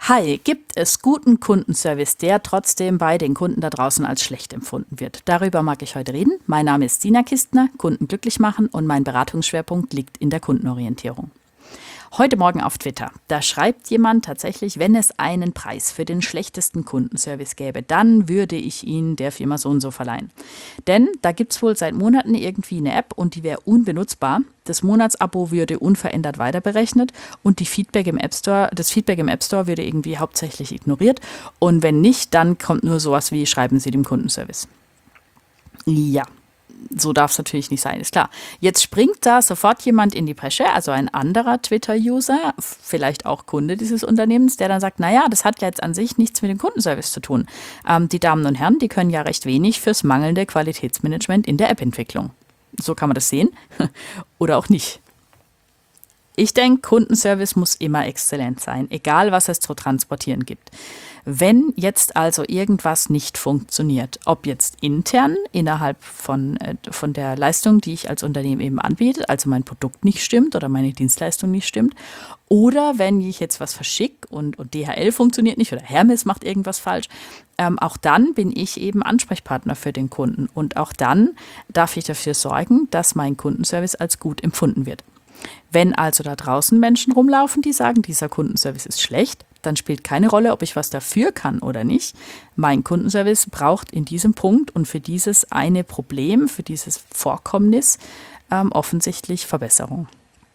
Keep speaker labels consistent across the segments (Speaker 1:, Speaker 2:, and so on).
Speaker 1: Hi, gibt es guten Kundenservice, der trotzdem bei den Kunden da draußen als schlecht empfunden wird? Darüber mag ich heute reden. Mein Name ist Sina Kistner, Kunden glücklich machen und mein Beratungsschwerpunkt liegt in der Kundenorientierung. Heute Morgen auf Twitter, da schreibt jemand tatsächlich, wenn es einen Preis für den schlechtesten Kundenservice gäbe, dann würde ich ihn der Firma so und so verleihen. Denn da gibt es wohl seit Monaten irgendwie eine App und die wäre unbenutzbar. Das Monatsabo würde unverändert weiter berechnet und das Feedback im App Store würde irgendwie hauptsächlich ignoriert. Und wenn nicht, dann kommt nur sowas wie, schreiben Sie dem Kundenservice. Ja, so darf es natürlich nicht sein, ist klar. Jetzt springt da sofort jemand in die Bresche, also ein anderer Twitter-User, vielleicht auch Kunde dieses Unternehmens, der dann sagt, naja, das hat ja jetzt an sich nichts mit dem Kundenservice zu tun. Die Damen und Herren, die können ja recht wenig fürs mangelnde Qualitätsmanagement in der App-Entwicklung. So kann man das sehen oder auch nicht. Ich denke, Kundenservice muss immer exzellent sein, egal was es zu transportieren gibt. Wenn jetzt also irgendwas nicht funktioniert, ob jetzt intern innerhalb von der Leistung, die ich als Unternehmen eben anbiete, also mein Produkt nicht stimmt oder meine Dienstleistung nicht stimmt, oder wenn ich jetzt was verschicke und DHL funktioniert nicht oder Hermes macht irgendwas falsch, auch dann bin ich eben Ansprechpartner für den Kunden und auch dann darf ich dafür sorgen, dass mein Kundenservice als gut empfunden wird. Wenn also da draußen Menschen rumlaufen, die sagen, dieser Kundenservice ist schlecht, dann spielt keine Rolle, ob ich was dafür kann oder nicht. Mein Kundenservice braucht in diesem Punkt und für dieses eine Problem, für dieses Vorkommnis offensichtlich Verbesserung.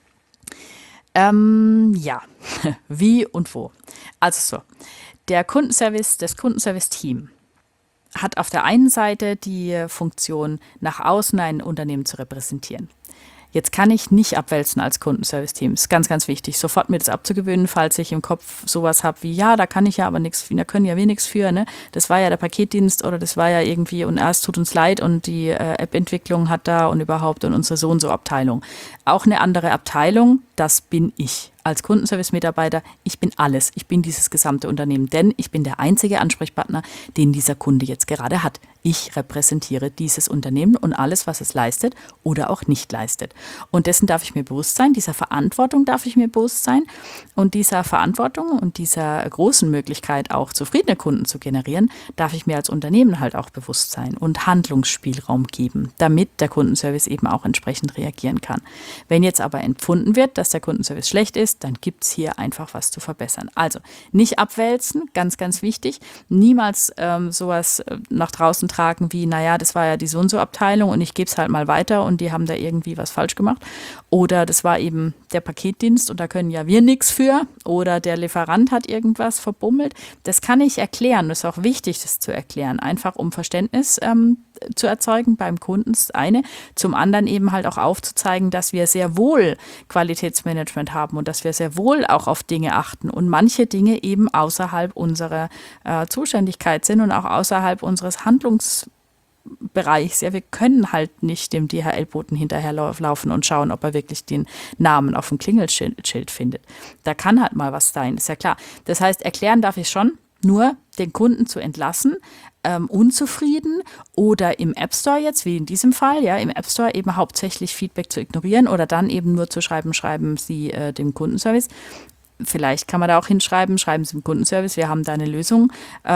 Speaker 1: Ja, wie und wo. Also so, das Kundenservice-Team hat auf der einen Seite die Funktion, nach außen ein Unternehmen zu repräsentieren. Jetzt kann ich nicht abwälzen als Kundenservice-Team. Ist ganz, ganz wichtig, sofort mir das abzugewöhnen, falls ich im Kopf sowas habe wie, ja, da kann ich ja aber nichts, da können ja wir nichts für, ne? Das war ja der Paketdienst oder das war ja irgendwie, und es tut uns leid und die App-Entwicklung hat da und überhaupt und unsere so und so Abteilung. Auch eine andere Abteilung, das bin ich. Als Kundenservice-Mitarbeiter, ich bin alles. Ich bin dieses gesamte Unternehmen, denn ich bin der einzige Ansprechpartner, den dieser Kunde jetzt gerade hat. Ich repräsentiere dieses Unternehmen und alles, was es leistet oder auch nicht leistet. Und dessen darf ich mir bewusst sein, dieser Verantwortung darf ich mir bewusst sein und dieser Verantwortung und dieser großen Möglichkeit, auch zufriedene Kunden zu generieren, darf ich mir als Unternehmen halt auch bewusst sein und Handlungsspielraum geben, damit der Kundenservice eben auch entsprechend reagieren kann. Wenn jetzt aber empfunden wird, dass der Kundenservice schlecht ist, dann gibt es hier einfach was zu verbessern. Also nicht abwälzen, ganz, ganz wichtig. Niemals sowas nach draußen tragen wie, naja, das war ja die so und so Abteilung und ich gebe es halt mal weiter und die haben da irgendwie was falsch gemacht. Oder das war eben der Paketdienst und da können ja wir nichts für. Oder der Lieferant hat irgendwas verbummelt. Das kann ich erklären. Das ist auch wichtig, das zu erklären. Einfach um Verständnis zu erzeugen beim Kunden, das eine. Zum anderen eben halt auch aufzuzeigen, dass wir sehr wohl Qualitätsmanagement haben und dass wir sehr wohl auch auf Dinge achten und manche Dinge eben außerhalb unserer Zuständigkeit sind und auch außerhalb unseres Handlungsbereichs. Ja, wir können halt nicht dem DHL-Boten hinterherlaufen und schauen, ob er wirklich den Namen auf dem Klingelschild findet. Da kann halt mal was sein, ist ja klar. Das heißt, erklären darf ich schon, nur den Kunden zu entlassen, unzufrieden oder im App Store jetzt, wie in diesem Fall, ja, im App Store eben hauptsächlich Feedback zu ignorieren oder dann eben nur zu schreiben Sie dem Kundenservice. Vielleicht kann man da auch hinschreiben, schreiben Sie dem Kundenservice, wir haben da eine Lösung.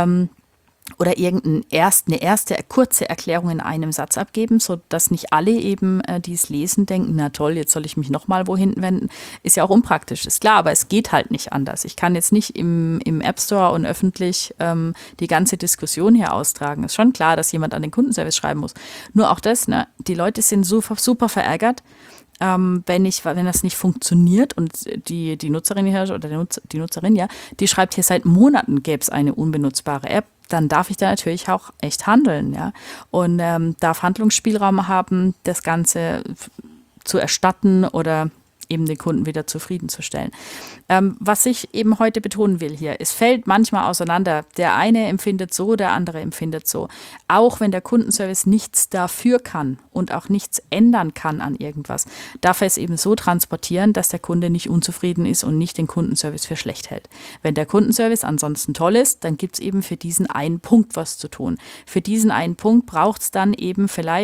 Speaker 1: Oder eine erste kurze Erklärung in einem Satz abgeben, sodass nicht alle eben, die es lesen, denken, na toll, jetzt soll ich mich nochmal wohin wenden. Ist ja auch unpraktisch, ist klar, aber es geht halt nicht anders. Ich kann jetzt nicht im App Store und öffentlich die ganze Diskussion hier austragen. Ist schon klar, dass jemand an den Kundenservice schreiben muss. Nur auch das, ne? Die Leute sind super, super verärgert, wenn das nicht funktioniert und die Nutzerin hier oder die Nutzerin, ja, die schreibt hier seit Monaten gäbe es eine unbenutzbare App, dann darf ich da natürlich auch echt handeln, ja, und darf Handlungsspielraum haben, das Ganze zu erstatten oder eben den Kunden wieder zufriedenzustellen. Was ich eben heute betonen will hier, es fällt manchmal auseinander. Der eine empfindet so, der andere empfindet so. Auch wenn der Kundenservice nichts dafür kann und auch nichts ändern kann an irgendwas, darf er es eben so transportieren, dass der Kunde nicht unzufrieden ist und nicht den Kundenservice für schlecht hält. Wenn der Kundenservice ansonsten toll ist, dann gibt es eben für diesen einen Punkt was zu tun. Für diesen einen Punkt braucht es dann eben vielleicht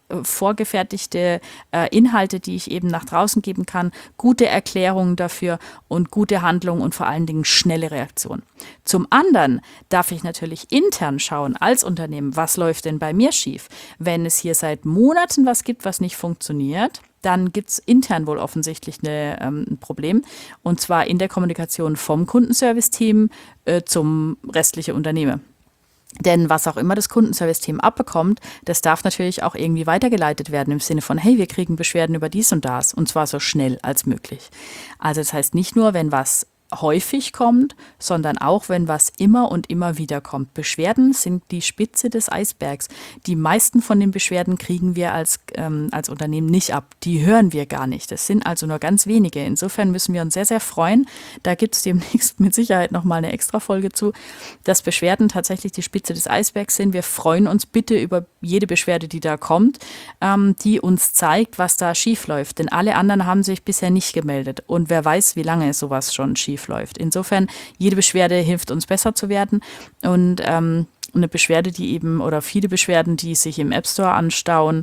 Speaker 1: vorgefertigte Inhalte, die ich eben nach draußen geben kann, gute Erklärungen dafür und gute Handlungen und vor allen Dingen schnelle Reaktionen. Zum anderen darf ich natürlich intern schauen als Unternehmen, was läuft denn bei mir schief? Wenn es hier seit Monaten was gibt, was nicht funktioniert, dann gibt es intern wohl offensichtlich ein Problem. Und zwar in der Kommunikation vom Kundenservice-Team zum restlichen Unternehmen. Denn was auch immer das Kundenservice-Team abbekommt, das darf natürlich auch irgendwie weitergeleitet werden im Sinne von, hey, wir kriegen Beschwerden über dies und das und zwar so schnell als möglich. Also das heißt nicht nur, wenn was häufig kommt, sondern auch, wenn was immer und immer wieder kommt. Beschwerden sind die Spitze des Eisbergs. Die meisten von den Beschwerden kriegen wir als Unternehmen nicht ab. Die hören wir gar nicht. Das sind also nur ganz wenige. Insofern müssen wir uns sehr, sehr freuen. Da gibt es demnächst mit Sicherheit nochmal eine Extra-Folge zu, dass Beschwerden tatsächlich die Spitze des Eisbergs sind. Wir freuen uns bitte über jede Beschwerde, die da kommt, die uns zeigt, was da schief läuft. Denn alle anderen haben sich bisher nicht gemeldet. Und wer weiß, wie lange sowas schon schief läuft. Insofern, jede Beschwerde hilft uns besser zu werden und eine Beschwerde, die eben oder viele Beschwerden, die sich im App Store anstauen,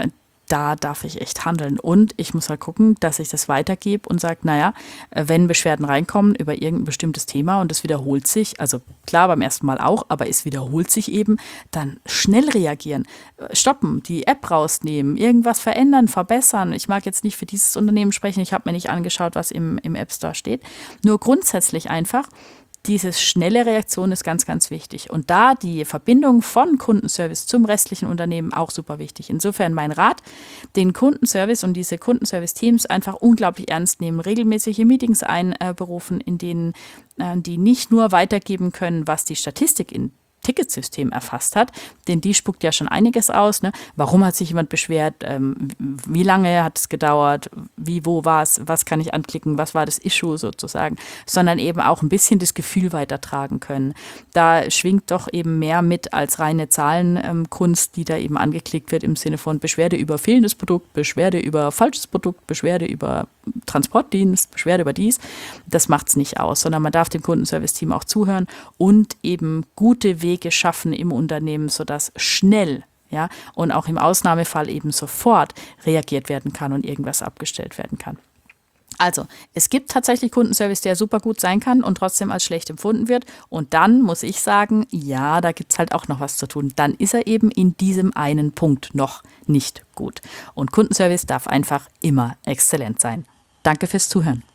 Speaker 1: da darf ich echt handeln. Und ich muss halt gucken, dass ich das weitergebe und sage, naja, wenn Beschwerden reinkommen über irgendein bestimmtes Thema und es wiederholt sich, also klar beim ersten Mal auch, aber es wiederholt sich eben, dann schnell reagieren, stoppen, die App rausnehmen, irgendwas verändern, verbessern. Ich mag jetzt nicht für dieses Unternehmen sprechen, ich habe mir nicht angeschaut, was im App Store steht. Nur grundsätzlich einfach, diese schnelle Reaktion ist ganz, ganz wichtig. Und da die Verbindung von Kundenservice zum restlichen Unternehmen auch super wichtig. Insofern mein Rat, den Kundenservice und diese Kundenservice-Teams einfach unglaublich ernst nehmen, regelmäßige Meetings einberufen, in denen die nicht nur weitergeben können, was die Statistik in Ticketsystem erfasst hat, denn die spuckt ja schon einiges aus. Ne? Warum hat sich jemand beschwert? Wie lange hat es gedauert? Wie, wo war es? Was kann ich anklicken? Was war das Issue sozusagen? Sondern eben auch ein bisschen das Gefühl weitertragen können. Da schwingt doch eben mehr mit als reine Zahlenkunst, die da eben angeklickt wird im Sinne von Beschwerde über fehlendes Produkt, Beschwerde über falsches Produkt, Beschwerde über Transportdienst, Beschwerde über dies. Das macht es nicht aus, sondern man darf dem Kundenservice-Team auch zuhören und eben gute Wege schaffen im Unternehmen, sodass schnell, ja, und auch im Ausnahmefall eben sofort reagiert werden kann und irgendwas abgestellt werden kann. Also, es gibt tatsächlich Kundenservice, der super gut sein kann und trotzdem als schlecht empfunden wird. Und dann muss ich sagen, ja, da gibt es halt auch noch was zu tun. Dann ist er eben in diesem einen Punkt noch nicht gut. Und Kundenservice darf einfach immer exzellent sein. Danke fürs Zuhören.